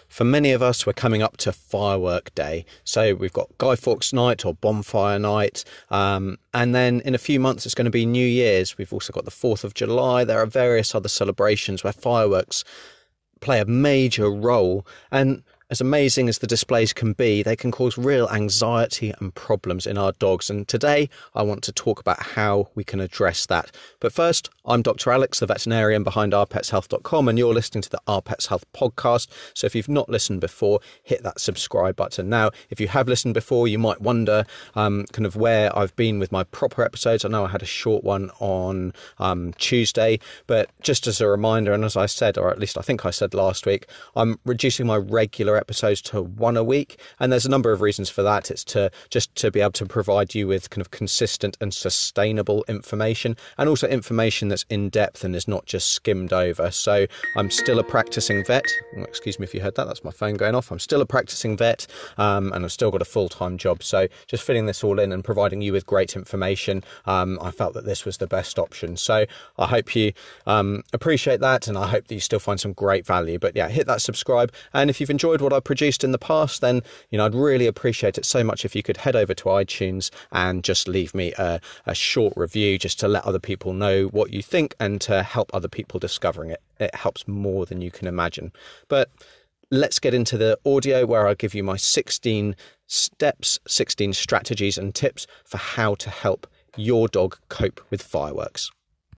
For many of us, we're coming up to firework day. So we've got Guy Fawkes night or bonfire night. And then in a few months, it's going to be New Year's. We've also got the 4th of July. There are various other celebrations where fireworks play a major role. And as amazing as the displays can be, they can cause real anxiety and problems in our dogs. And today I want to talk about how we can address that. But first, I'm Dr. Alex, the veterinarian behind ourpetshealth.com, and you're listening to the Our Pets Health podcast. So if you've not listened before, hit that subscribe button. Now, if you have listened before, you might wonder kind of where I've been with my proper episodes. I know I had a short one on Tuesday, but just as a reminder, and as I said, or at least I think I said last week, I'm reducing my regular episodes to one a week, and there's a number of reasons for that. It's to be able to provide you with kind of consistent and sustainable information, and also information that's in depth and is not just skimmed over. So I'm still a practicing vet. Excuse me if you heard that, that's my phone going off. I'm still a practicing vet, and I've still got a full-time job. So just fitting this all in and providing you with great information, I felt that this was the best option. So I hope you appreciate that, and I hope that you still find some great value. But yeah, hit that subscribe, and if you've enjoyed what I've produced in the past, then I'd really appreciate it so much if you could head over to iTunes and just leave me a short review, just to let other people know what you think and to help other people discovering it. It helps more than you can imagine. But let's get into the audio where I'll give you my 16 steps, 16 strategies and tips for how to help your dog cope with fireworks.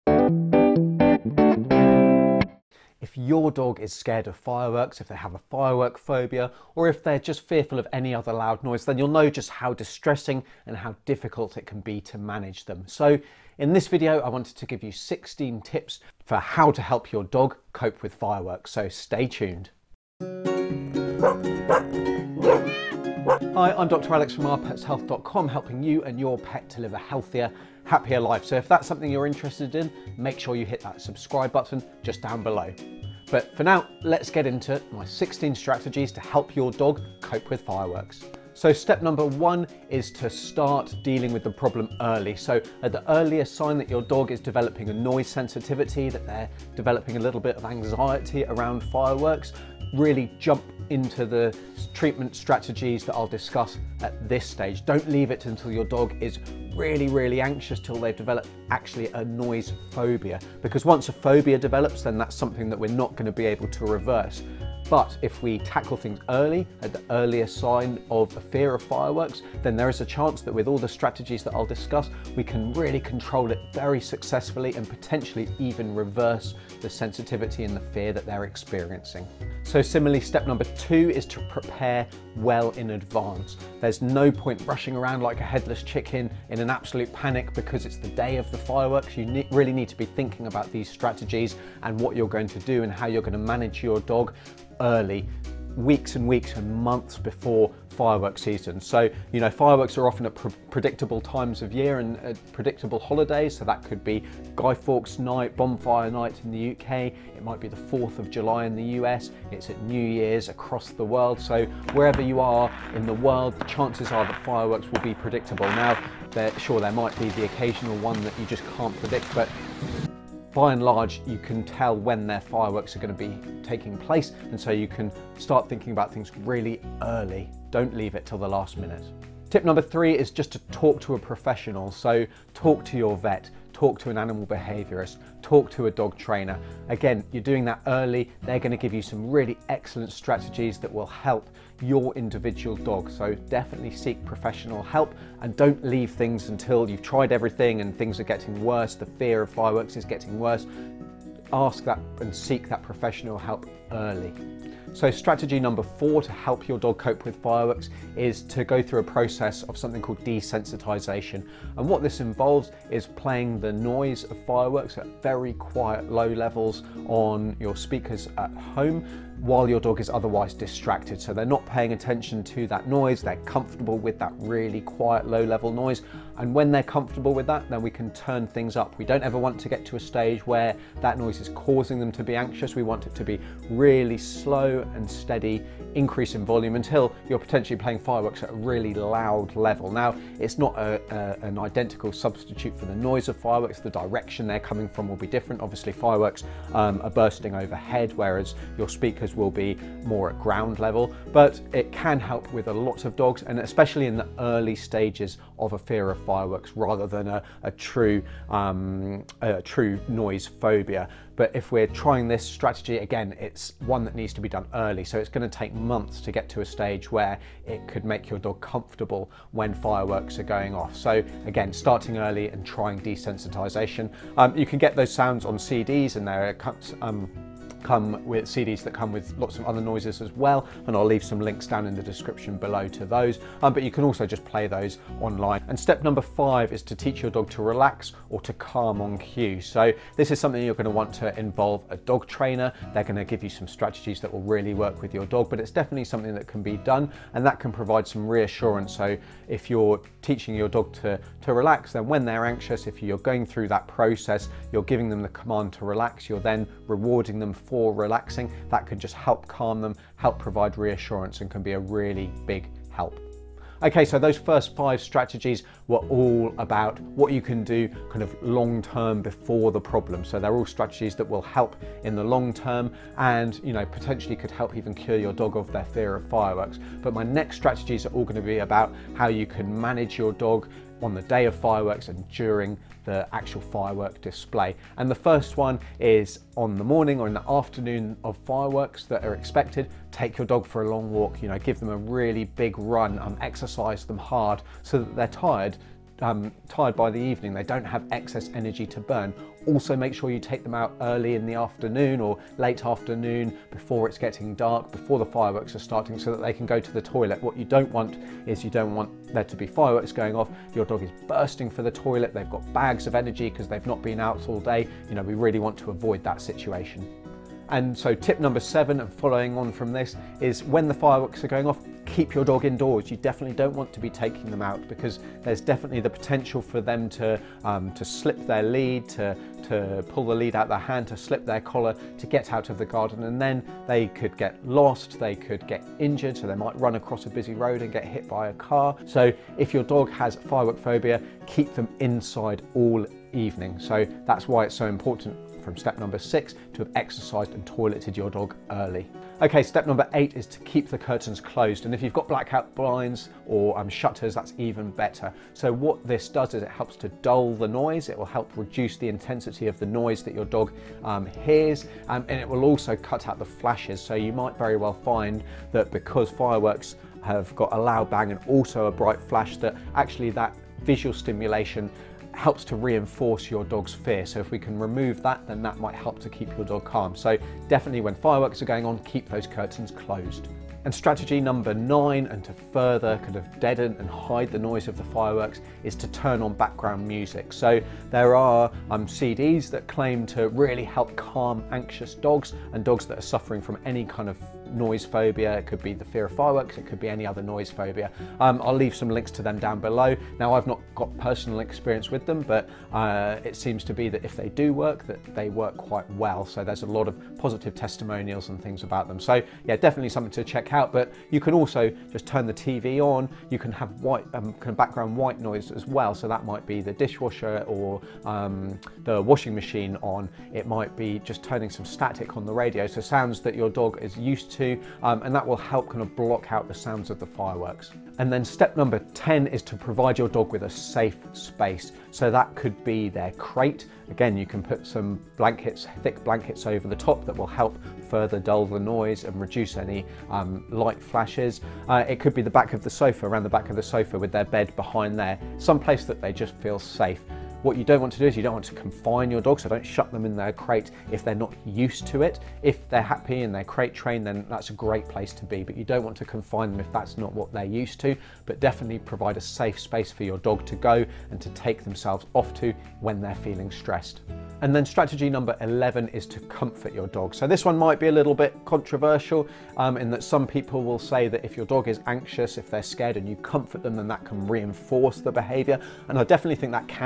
If your dog is scared of fireworks, if they have a firework phobia, or if they're just fearful of any other loud noise, then you'll know just how distressing and how difficult it can be to manage them. So in this video, I wanted to give you 16 tips for how to help your dog cope with fireworks. So stay tuned. Hi, I'm Dr. Alex from ourpetshealth.com, helping you and your pet to live a healthier, happier life. So if that's something you're interested in, make sure you hit that subscribe button just down below. But for now, let's get into my 16 strategies to help your dog cope with fireworks. So step number 1 is to start dealing with the problem early. So at the earliest sign that your dog is developing a noise sensitivity, that they're developing a little bit of anxiety around fireworks, really jump into the treatment strategies that I'll discuss at this stage. Don't leave it until your dog is really anxious, till they've developed actually a noise phobia, because once a phobia develops, then that's something that we're not going to be able to reverse. But if we tackle things early, at the earliest sign of a fear of fireworks, then there is a chance that with all the strategies that I'll discuss, we can really control it very successfully and potentially even reverse the sensitivity and the fear that they're experiencing. So similarly, step number 2 is to prepare well in advance. There's no point rushing around like a headless chicken in an absolute panic because it's the day of the fireworks. You really need to be thinking about these strategies and what you're going to do and how you're going to manage your dog early, weeks and weeks and months before fireworks season. So fireworks are often at predictable times of year and predictable holidays. So that could be Guy Fawkes night, bonfire night in the UK. It might be the 4th of July in the US. It's at New Year's across the world. So wherever you are in the world, the chances are that fireworks will be predictable. Now, there might be the occasional one that you just can't predict, but by and large, you can tell when their fireworks are going to be taking place, and so you can start thinking about things really early. Don't leave it till the last minute. Tip number 3 is just to talk to a professional. So talk to your vet, talk to an animal behaviourist, talk to a dog trainer. Again, you're doing that early. They're going to give you some really excellent strategies that will help your individual dog. So definitely seek professional help and don't leave things until you've tried everything and things are getting worse. The fear of fireworks is getting worse. Ask that and seek that professional help early. So strategy number 4 to help your dog cope with fireworks is to go through a process of something called desensitization. And what this involves is playing the noise of fireworks at very quiet, low levels on your speakers at home while your dog is otherwise distracted. So they're not paying attention to that noise, they're comfortable with that really quiet, low level noise. And when they're comfortable with that, then we can turn things up. We don't ever want to get to a stage where that noise is causing them to be anxious. We want it to be really slow and steady increase in volume until you're potentially playing fireworks at a really loud level. Now, it's not an identical substitute for the noise of fireworks. The direction they're coming from will be different. Obviously, fireworks are bursting overhead, whereas your speakers those will be more at ground level, but it can help with a lot of dogs, and especially in the early stages of a fear of fireworks rather than a true noise phobia. But if we're trying this strategy, again, it's one that needs to be done early. So it's going to take months to get to a stage where it could make your dog comfortable when fireworks are going off. So again, starting early and trying desensitization. You can get those sounds on CDs, and they're come with CDs that come with lots of other noises as well, and I'll leave some links down in the description below to those, but you can also just play those online. And step number 5 is to teach your dog to relax or to calm on cue. So this is something you're going to want to involve a dog trainer. They're going to give you some strategies that will really work with your dog, but it's definitely something that can be done, and that can provide some reassurance. So if you're teaching your dog to relax, then when they're anxious, if you're going through that process, you're giving them the command to relax, you're then rewarding them for relaxing. That can just help calm them, help provide reassurance, and can be a really big help. Okay, so those first 5 strategies were all about what you can do kind of long term before the problem. So they're all strategies that will help in the long term, and potentially could help even cure your dog of their fear of fireworks. But my next strategies are all going to be about how you can manage your dog on the day of fireworks and during the actual firework display. And the first one is on the morning or in the afternoon of fireworks that are expected. Take your dog for a long walk, give them a really big run, exercise them hard so that they're tired by the evening, they don't have excess energy to burn. Also make sure you take them out early in the afternoon or late afternoon before it's getting dark, before the fireworks are starting, so that they can go to the toilet. What you don't want is you don't want there to be fireworks going off, your dog is bursting for the toilet, they've got bags of energy because they've not been out all day. We really want to avoid that situation. And so tip number 7, and following on from this, is when the fireworks are going off, keep your dog indoors. You definitely don't want to be taking them out, because there's definitely the potential for them to slip their lead, to pull the lead out their hand, to slip their collar, to get out of the garden, and then they could get lost, they could get injured, so they might run across a busy road and get hit by a car. So if your dog has firework phobia, keep them inside all evening. So that's why it's so important from step number 6 to have exercised and toileted your dog early. Okay, step number 8 is to keep the curtains closed, and if you've got blackout blinds or shutters, that's even better. So what this does is it helps to dull the noise, it will help reduce the intensity of the noise that your dog hears, and it will also cut out the flashes. So you might very well find that because fireworks have got a loud bang and also a bright flash, that actually that visual stimulation helps to reinforce your dog's fear. So if we can remove that, then that might help to keep your dog calm. So definitely when fireworks are going on, keep those curtains closed. And strategy number 9, and to further kind of deaden and hide the noise of the fireworks, is to turn on background music. So there are CDs that claim to really help calm anxious dogs and dogs that are suffering from any kind of noise phobia. It could be the fear of fireworks, it could be any other noise phobia. I'll leave some links to them down below. Now, I've not got personal experience with them, but it seems to be that if they do work, that they work quite well. So there's a lot of positive testimonials and things about them. So yeah, definitely something to check out. But you can also just turn the TV on. You can have white kind of background white noise as well. So that might be the dishwasher or the washing machine on. It might be just turning some static on the radio, so sounds that your dog is used to, and that will help kind of block out the sounds of the fireworks. And then step number 10 is to provide your dog with a safe space. So that could be their crate. Again, you can put some blankets, thick blankets over the top that will help further dull the noise and reduce any light flashes. It could be the back of the sofa, around the back of the sofa with their bed behind there, some place that they just feel safe. What you don't want to do is you don't want to confine your dog, so don't shut them in their crate if they're not used to it. If they're happy and they're crate trained, then that's a great place to be, but you don't want to confine them if that's not what they're used to. But definitely provide a safe space for your dog to go and to take themselves off to when they're feeling stressed. And then strategy number 11 is to comfort your dog. So this one might be a little bit controversial in that some people will say that if your dog is anxious, if they're scared and you comfort them, then that can reinforce the behavior. And I definitely think that can be the case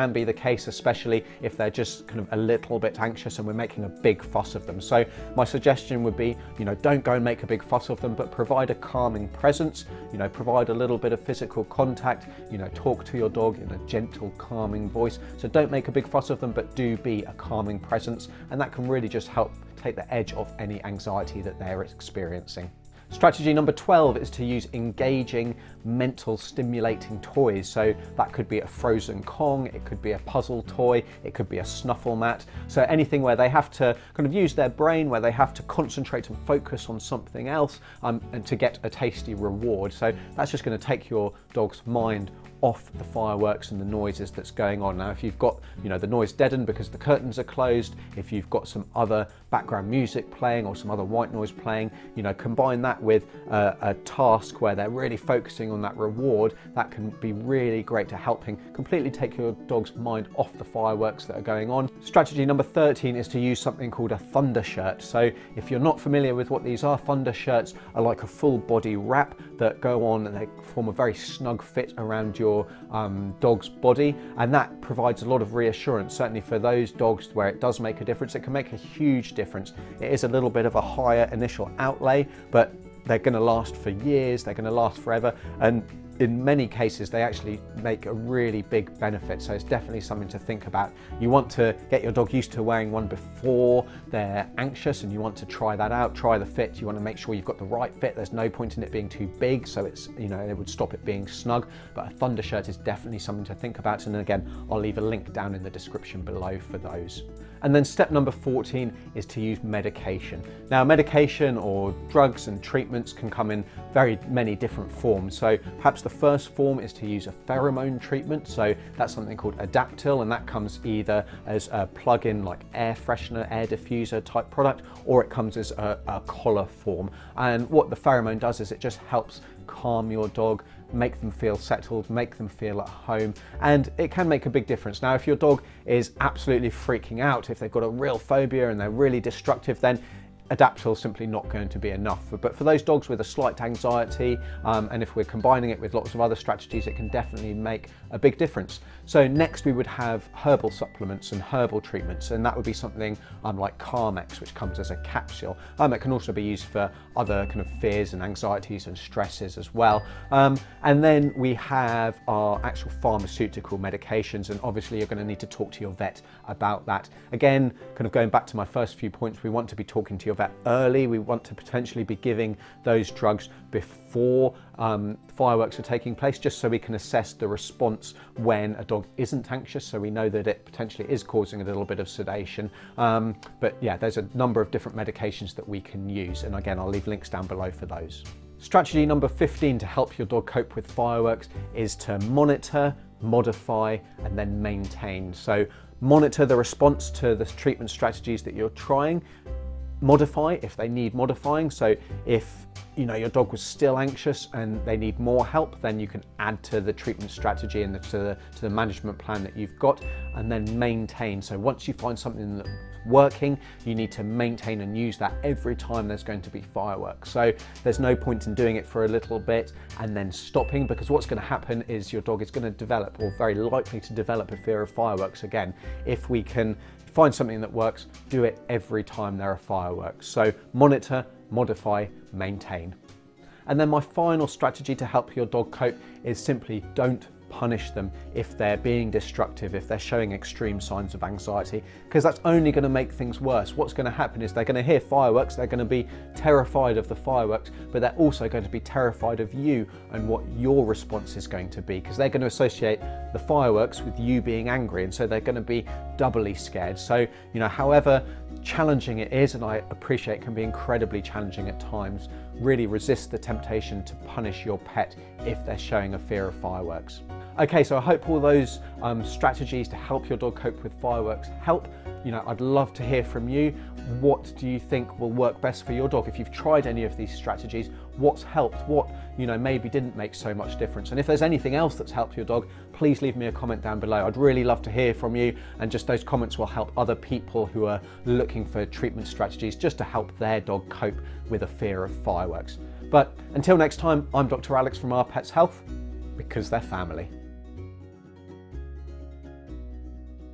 case, especially if they're just kind of a little bit anxious and we're making a big fuss of them. So my suggestion would be, don't go and make a big fuss of them, but provide a calming presence, provide a little bit of physical contact, talk to your dog in a gentle, calming voice. So don't make a big fuss of them, but do be a calming presence, and that can really just help take the edge off any anxiety that they're experiencing. Strategy number 12 is to use engaging, mental stimulating toys. So that could be a frozen Kong, it could be a puzzle toy, it could be a snuffle mat. So anything where they have to kind of use their brain, where they have to concentrate and focus on something else and to get a tasty reward. So that's just going to take your dog's mind off the fireworks and the noises that's going on. Now, if you've got the noise deadened because the curtains are closed, if you've got some other background music playing or some other white noise playing, combine that with a task where they're really focusing on that reward, that can be really great to helping completely take your dog's mind off the fireworks that are going on. Strategy number 13 is to use something called a thunder shirt. So if you're not familiar with what these are, thunder shirts are like a full body wrap that go on and they form a very snug fit around your dog's body, and that provides a lot of reassurance. Certainly for those dogs where it does make a difference, it can make a huge difference. It is a little bit of a higher initial outlay, but they're going to last for years, they're going to last forever, and in many cases they actually make a really big benefit. So it's definitely something to think about. You want to get your dog used to wearing one before they're anxious, and you want to try that out, try the fit. You want to make sure you've got the right fit. There's no point in it being too big, so it's it would stop it being snug, but a thunder shirt is definitely something to think about, and again I'll leave a link down in the description below for those. And then step number 14 is to use medication. Now, medication or drugs and treatments can come in very many different forms. So perhaps the first form is to use a pheromone treatment. So that's something called Adaptil, and that comes either as a plug-in like air freshener, air diffuser type product, or it comes as a collar form. And what the pheromone does is it just helps calm your dog, make them feel settled, make them feel at home, and it can make a big difference. Now, if your dog is absolutely freaking out, if they've got a real phobia and they're really destructive, then Adaptil is simply not going to be enough. But for those dogs with a slight anxiety, and if we're combining it with lots of other strategies, it can definitely make a big difference. So next we would have herbal supplements and herbal treatments, and that would be something like Calm-X, which comes as a capsule. It can also be used for other kind of fears and anxieties and stresses as well. And then we have our actual pharmaceutical medications, and obviously you're going to need to talk to your vet about that. Again, kind of going back to my first few points, we want to be talking to your vet early. We want to potentially be giving those drugs before fireworks are taking place, just so we can assess the response when a dog isn't anxious, so we know that it potentially is causing a little bit of sedation. But yeah, there's a number of different medications that we can use, and again I'll leave links down below for those. Strategy number 15 to help your dog cope with fireworks is to monitor, modify, and then maintain. So monitor the response to the treatment strategies that you're trying. Modify if they need modifying. So if your dog was still anxious and they need more help, then you can add to the treatment strategy and to the management plan that you've got. And then maintain. So once you find something that's working, you need to maintain and use that every time there's going to be fireworks. So there's no point in doing it for a little bit and then stopping, because what's going to happen is your dog is going to develop, or very likely to develop, a fear of fireworks again. If we can find something that works, do it every time there are fireworks. So monitor, modify, maintain. And then my final strategy to help your dog cope is simply don't punish them if they're being destructive, if they're showing extreme signs of anxiety, because that's only going to make things worse. What's going to happen is they're going to hear fireworks, they're going to be terrified of the fireworks, but they're also going to be terrified of you and what your response is going to be, because they're going to associate the fireworks with you being angry, and so they're going to be doubly scared. So, however challenging it is, and I appreciate it can be incredibly challenging at times, really resist the temptation to punish your pet if they're showing a fear of fireworks. Okay, so I hope all those strategies to help your dog cope with fireworks help. I'd love to hear from you. What do you think will work best for your dog? If you've tried any of these strategies, what's helped? What, maybe didn't make so much difference? And if there's anything else that's helped your dog, please leave me a comment down below. I'd really love to hear from you, and just those comments will help other people who are looking for treatment strategies just to help their dog cope with a fear of fireworks. But until next time, I'm Dr. Alex from Our Pets Health, because they're family.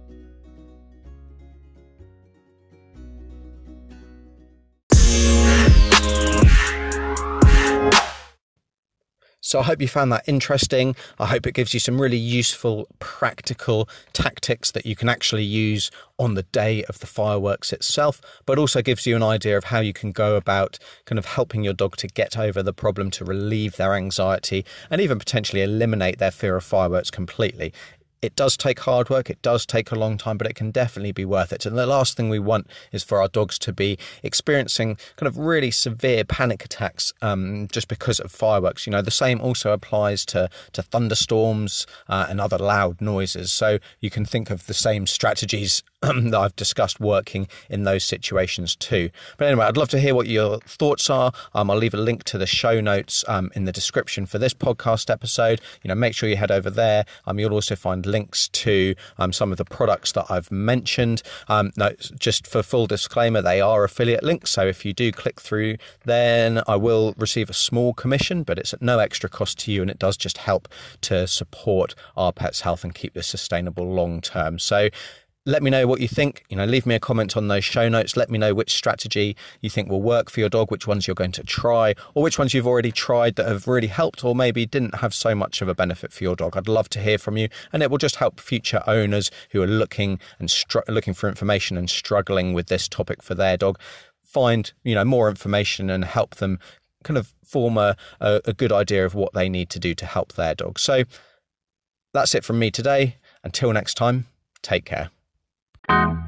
So I hope you found that interesting. I hope it gives you some really useful, practical tactics that you can actually use on the day of the fireworks itself, but also gives you an idea of how you can go about kind of helping your dog to get over the problem, to relieve their anxiety, and even potentially eliminate their fear of fireworks completely. It does take hard work, it does take a long time, but it can definitely be worth it. And the last thing we want is for our dogs to be experiencing kind of really severe panic attacks just because of fireworks. You know, the same also applies to thunderstorms and other loud noises. So you can think of the same strategies that I've discussed working in those situations too. But anyway, I'd love to hear what your thoughts are. I'll leave a link to the show notes in the description for this podcast episode. You know, make sure you head over there. You'll also find links to some of the products that I've mentioned. No, just for full disclaimer, they are affiliate links. So if you do click through, then I will receive a small commission, but it's at no extra cost to you. And it does just help to support our pet's health and keep this sustainable long term. So let me know what you think. You know, leave me a comment on those show notes. Let me know which strategy you think will work for your dog, which ones you're going to try, or which ones you've already tried that have really helped, or maybe didn't have so much of a benefit for your dog. I'd love to hear from you, and it will just help future owners who are looking for information and struggling with this topic for their dog find, you know, more information and help them kind of form a good idea of what they need to do to help their dog. So that's it from me today. Until next time, take care.